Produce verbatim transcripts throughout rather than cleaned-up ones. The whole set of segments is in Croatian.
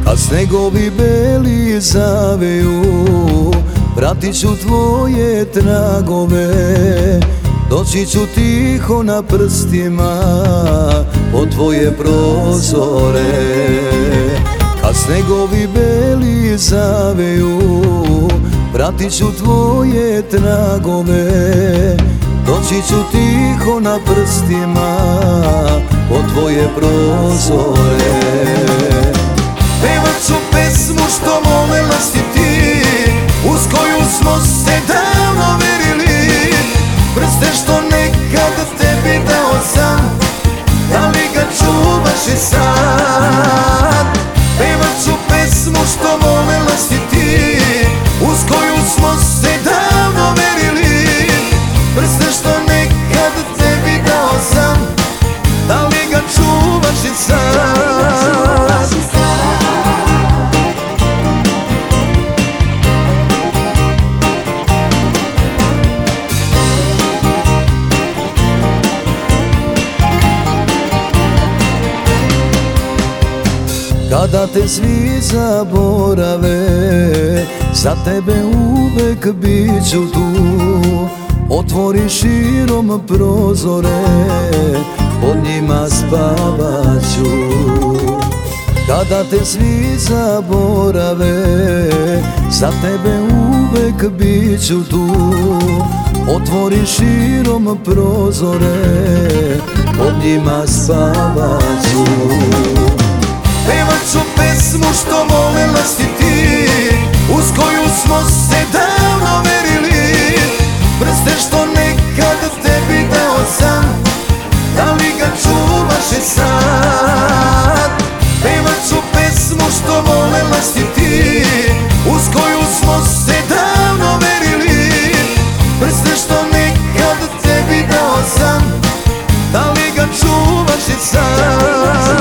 Kad snegovi beli zaveju, pratit ću tvoje tragove. Doći ću tiho na prstima pod tvoje prozore. Kad snegovi beli zaveju, pratit ću tvoje tragove. Doći ću tiho na prstima pod tvoje prozore. Pevat ću pesmu što volela si ti, uz koju smo se davno verili. Prste što nekad tebi dao sam, da li ga čuvaš i sad? Pevat ću pesmu što volela si ti, uz koju smo se davno verili. Prste što nekad tebi dao sam, da li ga čuvaš i sad? Kada te svi zaborave, za tebe uvek bit ću tu. Otvori širom prozore, pod njima spavat ću. Kada te svi zaborave, za tebe uvek bit ću tu. Otvori širom prozore, pod njima spavat ću. Pevat ću pesmu što volela si ti, uz koju smo se davno verili. Prste što nekad tebi dao sam, da li ga čuvaš i sad? Pevat ću pesmu što volela si ti, uz koju smo se davno verili. Prste što nekad tebi dao sam, da li ga čuvaš i sad?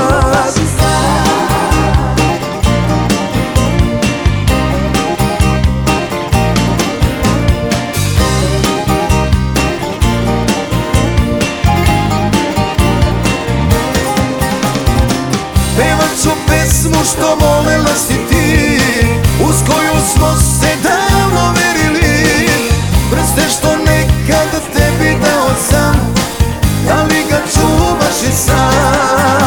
Pevat ću pesmu što volela si ti, uz koju smo se davno verili. Prste što nekad tebi dao sam, da li ga čuvaš i sad?